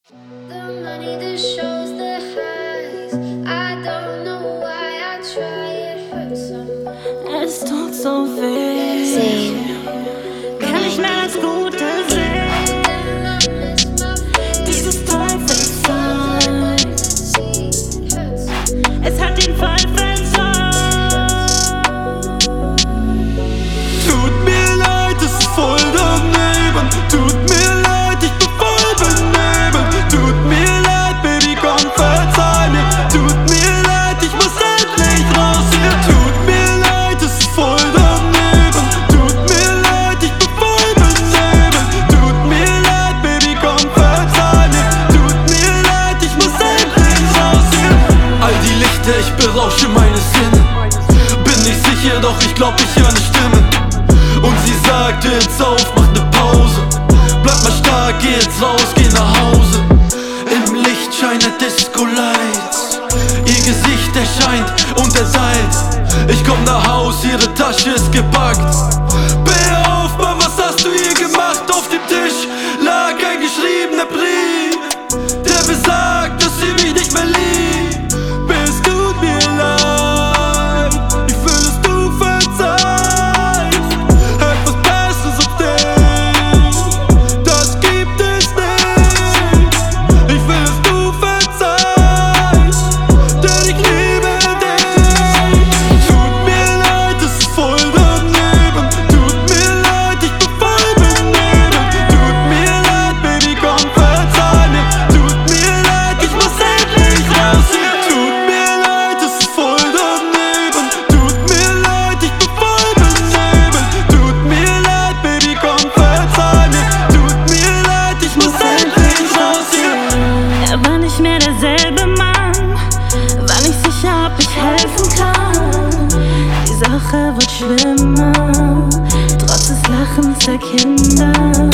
The money that shows the highs. I don't know why I try, it hurts so much. Es tut so weh. Kann nicht mehr das Gute sehen. Dieses Teufelszeug. Es hat den Fall versorgt. Tut mir leid, es ist voll daneben. Tut mir leid, ich bin voll benebelt. Tut mir leid, Baby, komm, verzeih mir. Tut mir leid, ich muss endlich raus hier. Tut mir leid, es ist voll daneben. Tut mir leid, ich bin voll benebelt. Tut mir leid, Baby, komm, verzeih mir. Tut mir leid, ich muss endlich raus hier. All die Lichter, ich berausche meine Sinne. Bin nicht sicher, doch ich glaub, ich höre eine Stimme. Und sie sagt, jetzt auf, mach ne Pause. Bleib mal stark, geh jetzt raus, geh nach Hause. Im Lichtschein der Disco-Lights. Ihr Gesicht erscheint unter Salz. Ich komm nach Haus, ihre Tasche ist gepackt. Bär auf, Mann, was hast du hier gemacht? Auf dem Tisch lag ein geschriebener Brief, der besagt, dass sie mich nicht mehr liebt. Es tut mir leid, ich will, dass du verzeihst. Etwas Besseres auf dich, das gibt es nicht. Ich will, dass du verzeihst, denn ich liebe dich. Tut mir leid, es ist voll daneben. Tut mir leid, ich bin voll benebelt. Tut mir leid, Baby, komm, verzeih mir. Tut mir leid, ich muss endlich raus hier. Tut mir leid, es ist voll daneben. Tut mir leid, ich bin voll benebelt. Tut mir leid, Baby, komm, verzeih mir. Tut mir leid, ich muss endlich raus hier. Er war nicht mehr derselbe Mann. War nicht sicher, ob ich helfen kann. Die Sache wird schlimmer, trotz des Lachens der Kinder.